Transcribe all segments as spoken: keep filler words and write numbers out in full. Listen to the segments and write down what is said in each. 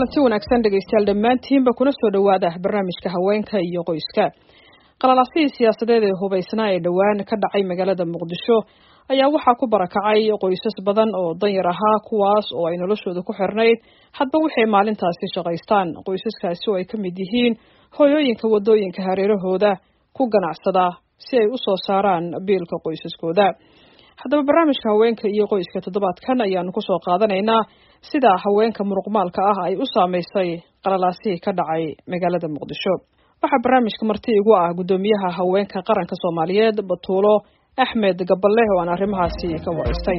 kulanti wanaagsan dhegeystayaal dhammaantiinba kuna soo dhawaada barnaamijka haweenka iyo qoyska. qalalaasihii siyaasadeed ee hubaysnaa ee dhowaan ka dhacay magaalada Muqdisho ayaa waxaa ku barakacay qoysas badan oo danyar ahaa kuwaas oo ay noloshooda ku xirnayd hadba wixii maalintaasi shaqaystaan. qoysaskaasi oo ay ka mid yihiin hooyooyinka wadooyinka hareerahooda ku ganacsada si ay u soo saaraan biilka qoysaskooda. haddaba barnaamijka haweenka iyo qoyska toddobaadkan ayaanu ku soo qaadanaynaa sida haweenka muruqmaalka ah ay u saameysay qalalaasihii ka dhacay magaalada Muqdisho. waxaa barnaamijka marti igu ah gudoomiyaha haweenka qaranka Soomaaliyeed Batuulo Axmed Gaballe oo aan arrimahaasi ka waraystay.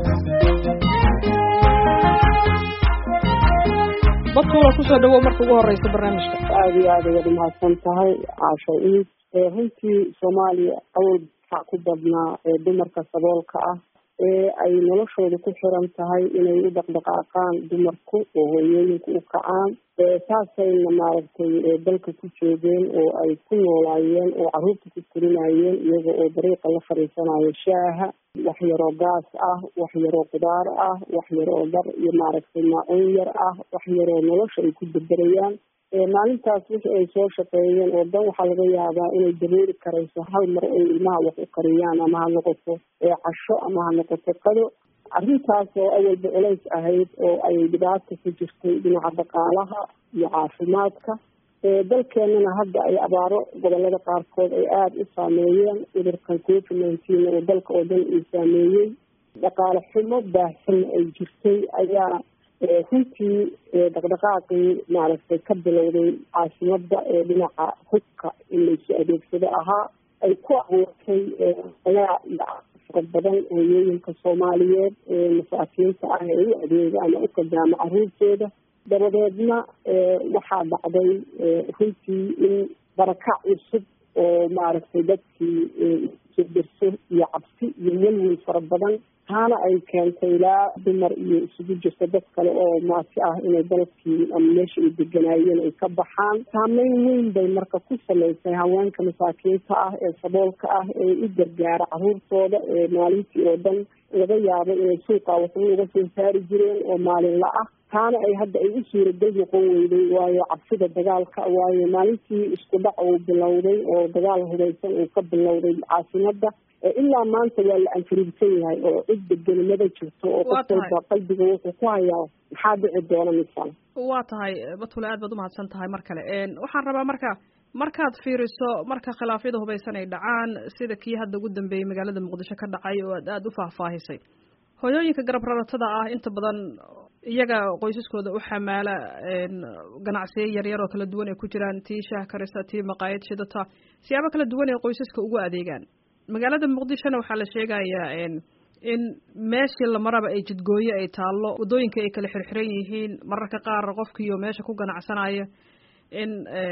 Batuulo ku soo dhawow marka ugu horeysa barnaamijka. aad iyo aad ayaad umahadsan tahay caasho iid runtii Soomaaliya awood ku badnaa ee dumarka saboolka ah ee ay noloshooda ku xiran tahay inay u dhaqdhaqaaqaan dumarku oo hooyooyinku u kacaan saasayna maaragtay dalka ku joogeen oo ay ku noolaayeen oo carruurta ku korinayeen iyaga oo dariiqa la fadhiisanayo shaaha wax yaroo gaas ah wax yaroo qudaar ah wax yaroo dhar iyo maaragtay maacuun yar ah wax yaroo nolosha ay ku bedelayaan maalintaas wixii ay soo shaqeeyeen oo dan waxaa laga yaabaa inay dabooli karayso hal mar ay ilmaha wax u kariyaan ama ha noqoto casho ama ha noqoto qado. arrintaas oo awalba culays ahayd oo ay dhibaata ku jirtay dhinaca dhaqaalaha iyo caafimaadka dalkeenana hadda ay abaaro gobolada qaarkood ay aada u saameeyeen cudurkan covid nineteen oo dalka oo dhan uu saameeyey dhaqaale xumo baahsan ay jirtay ayaa runtii dhaqdhaqaaqii maaragtay ka bilowday caasimada ee dhinaca hubka in laysu adeegsado ahaa ay ku abuurtay fara badan hooyooyinka Soomaaliyeed ee masaakiinta ah ee u adeega ama u qadaama carruurtooda. dabadeedna waxaa dhacday runtii in barakac cusub oo maaragtay dadkii sirdirso iyo cabsi iyo welwel fara badan taana ay keentay ilaa dumar iyo isugu jirta dad kale oo maasi ah inay dalkii ama meesha ay deganaayeen ay ka baxaan. saameyn weyn bay marka ku samaysay haweenka masaakiinta ah ee saboolka ah ee u gargaara carruurtooda ee maalintii oo dhan laga yaabo inay suuqa waxba uga soo saari jireen oo maalinla ah taana ay hadda ay u suuragal noqon weyday waayo cabsida dagaalka waayo maalintii isku dhac uu bilowday oo dagaal hubeysan uu ka bilowday caasimada ilaa maanta waa la anfariibsan yahay oo cid degenimada jirto oo qof walba qalbiga wuxuu ku hayaa maxaa dhici doona midsan. waa tahay Batuulo aad baad umahadsan tahay mar kale waxaan rabaa marka markaad fiiriso marka khilaafyada hubeysan ay dhacaan sida kii hadda ugu dambeeyey magaalada Muqdisho ka dhacay oo aad aada u faahfaahisay hooyooyinka garab raratada ah inta badan iyaga qoysaskooda u xamaala ganacsiyo yaryar oo kala duwan ay ku jiraan tii shaah karisa tii maqaayad shidata siyaabo kala duwan ay qoysaska ugu adeegaan. magaalada Muqdishona waxaa la sheegayaa in meeshii la maraba ay jidgooyo ay taallo wadooyinka ay kala xirxiran yihiin mararka qaar qofkiiyo meesha ku ganacsanaya in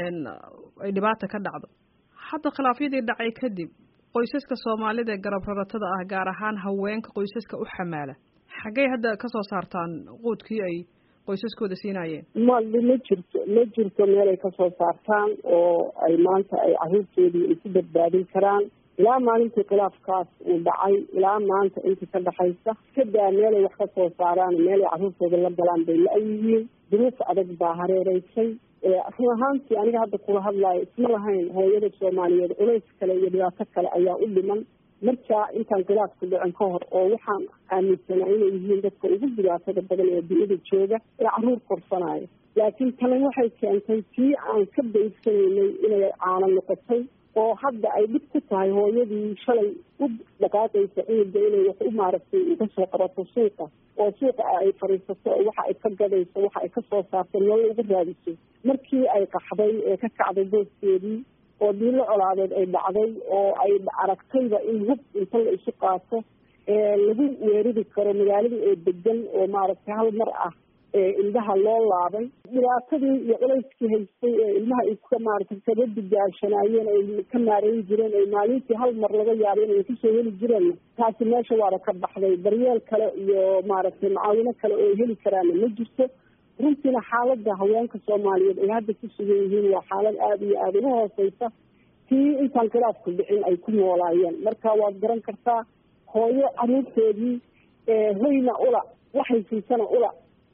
ay dhibaata ka dhacdo. hadda khilaafyadii dhacay kadib qoysaska Soomaalida ee garab raratada ah gaar ahaan haweenka qoysaska u xamaala xaggay hadda ka soo saartaan quudkii ay qoysaskooda siinayeen? ma ma jirto ma jirto meel ay ka soo saartaan oo ay maanta ay carruurtoodii ay ku badbaadin karaan ilaa maalintii khilaafkaas uu dhacay ilaa maanta intii ka dhaxaysa kadaa meelay wax ka soo saaraan meelay carruurtooda la galaan bay la-yihiin duruuf adag baa hareereysay. run ahaantii aniga hadda kula hadlaayo isma lahayn hooyada Soomaaliyeed culays kale iyo dhibaato kale ayaa u dhiman markaa intaan khilaafku dhicin ka hor oo waxaan aaminsanaa inay yihiin dadka ugu dhibaatada badan ee dunida jooga ee carruur korsanaayo. laakiin tani waxay keentay tii aan ka baysanaynay inay caano noqotay oo hadda ay dhib ku tahay hooyadii shalay u dhaqaaqaysa ciidda inay wax u maaragtay uga soo qabato suuqa oo suuqa ay fadhiisato oo waxa ay ka gadayso waxa ay ka soo saarto nolol ugu raadiso markii ay qaxday ee ka kacday booskeedii oo diilo colaadeed ay dhacday oo ay aragtayba in hub inta la isu qaato ee lagu weerari karo magaaladii oo degan oo maaragtay hal mar ah ee indhaha loo laabay dhibaatadii iyo culayskii haystay ee ilmaha ay ka maaragtay kaga digaashanaayeen ay ka maareyn jireen ay maalintii hal mar laga yaabay inay kusoo heli jireen taasi meesha waaba ka baxday. daryeel kale iyo maaragtay macaawino kale oo heli karaana ma jirto. runtiina xaaladda haweenka Soomaaliyeed ay hadda ku sugan yihiin waa xaalad aada iyo aada uga hooseysa tii intaan khilaafku dhicin ay ku noolaayeen. marka waad garan kartaa hooyo carruurteedii hoyna ula waxay siisana ula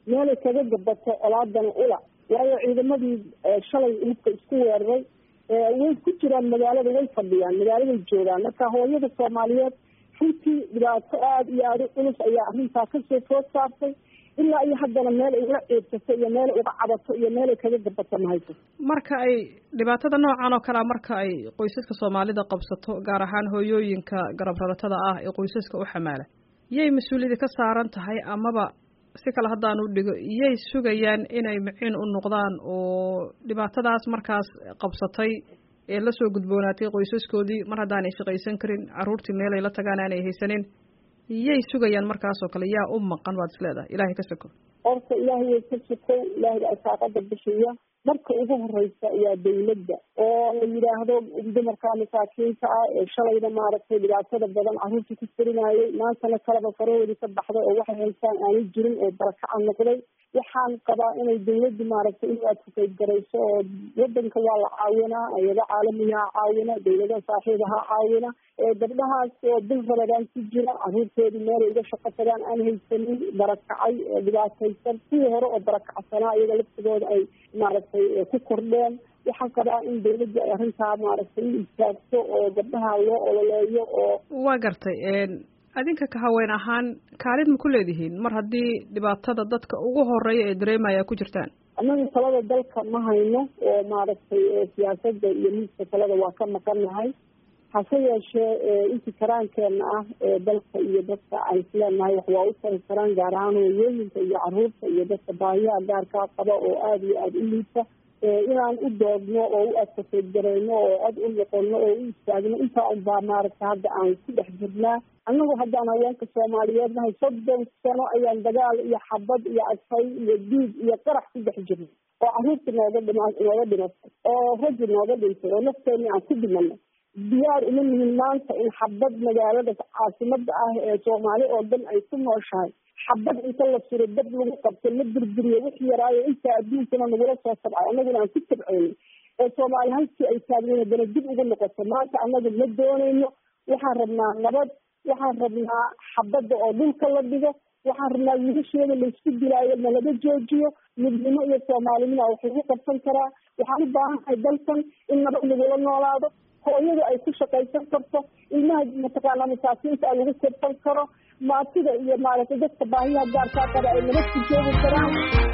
meelay kaga gabato colaadana ula waayo ciidamadii shalay hubka isku weeraray way ku jiraan magaalada, way fadhiyaan magaaladay joogaan. marka hooyada Soomaaliyeed runtii dhibaato aada iyo aada u culus ayaa arrintaa kasoo food saartay, ilaa iyo haddana meel ay uga ceebsato iyo meel ay uga cabato iyo meel ay kaga gabato mahayso. marka ay dhibaatada noocan oo kalea marka ay qoysaska Soomaalida qabsato, gaar ahaan hooyooyinka garab raratada ah ee qoysaska u xamaala, yay mas-uuliyadda ka saaran tahay amaba si kale haddaan u dhigo yay sugayaan inay miciin u noqdaan oo dhibaatadaas markaas qabsatay ee la soo gudboonaatay qoysaskoodii mar haddaanay shaqaysan karin, carruurtii meelay la tagaan aanay haysanin, yay sugayaan markaas oo kale yaa u maqan baad is leedahay? ilaahay ka soko horta ilaahay way ka sokow, ilaahay arsaaqada bixiya. marka ugu horeysa waa dawladda oo la yidhaahdo dumarka masaakiinta ah ee shalayda maaragtay dhibaatada badan carruurta ku furinayay, maantana kalaba farahoodii ka baxday oo waxay haystaan aanay jirin oo barakaca noqday. waxaan qabaa inay dawladdu maaragtay in aad fukaydgarayso oo wadanka waa la caawinaa, ayado caalamiha caawina, dawladaha saaxiibaha caawina, gabdhahaas oo bil rabadaan ku jira carruurtoodii meelay uga shaqo tagaan aan haysanin, barakacay, dhibaataysan, kuwii hore oo barakacsanaa iyaga laftigooda ay maaragtay ku kordheen. waxaan qabaa in dawladda ay arrintaa maaragtay u istaagto oo gabdhaha loo ololeeyo. oo waa gartay adinka ka haween ahaan kaalid ma ku leedihiin mar haddii dhibaatada dadka ugu horeeya ee dareemaya ku jirtaan? annaga talada dalka ma hayno oo maaragtay siyaasadda iyo miiska talada waa ka maqannahay, hase yeeshee intii karaankeenna ah ee dalka iyo dadka aan isleenahay wax waa u tari karaan, gaar ahaan hooyooyinka iyo carruurta iyo dadka baahiyaha gaarkaa qaba oo aada iyo aada u liita, inaan u doodno oo u adkafaydgarayno oo cod u noqono oo u istaagno. intaa unbaa maaragta hadda aan ku dhex jirnaa. annagu haddaan haweenka Soomaaliyeed nahay soddon sano ayaan dagaal iyo xabad iyo adkay iyo diid iyo qarax ku dhex jirnay oo carruurta nooga dhima nooga dhimatay oo raggi nooga dhintay oo nafteeni aan ku dhimanay. diyaar uma nihin maanta in xabad magaalada caasimada ah ee Soomaali oo dhan ay ku nooshahay xabad inta la suro dad lagu qabto la burburiyo wixii yaraayo inta adduunkana nagula soo sabcay annaguna aan ku tabceyno ee Soomaali halkii ay taagnayd haddana dib ugu noqoto. maanta annagu ma doonayno, waxaan rabnaa nabad, waxaan rabnaa xabadda oo dhulka la dhigo, waxaan rabnaa wiilasheeda laysku dilaayo na laga joojiyo, midnimo iyo soomaalinimo wax lagu qabsan karaa. waxaan u baahannahay dalkan in nabad lagula noolaado, hooyada ay ku shaqaysan karto, ilmaha mataqaana masaakiinta a lagu korsan karo, maatida iyo maaragtay dadka baahiyaha gaarkaa qaba ay nabad ku joogi karaan.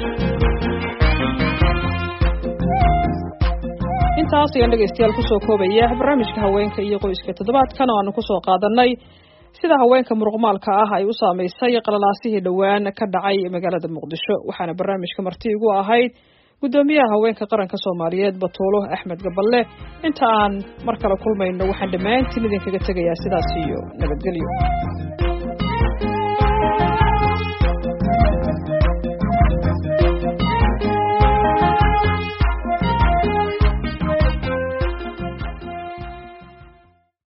intaas ayaan dhegaystayaal kusoo koobaya barnaamijka haweenka iyo qoyska toddobaadkan oo aanu kusoo qaadanay sida haweenka muruqmaalka ah ay u saamaysay qalalaasihii dhowaan ka dhacay magaalada Muqdisho. waxaana barnaamijka marti igu ahayd gudoomiyaha haweenka qaranka Soomaaliyeed Batuulo Axmed Gaballe. inta aan mar kale kulmayno waxaan dhammaantiin idinkaga tegayaa sidaas iyo nabadgelyo.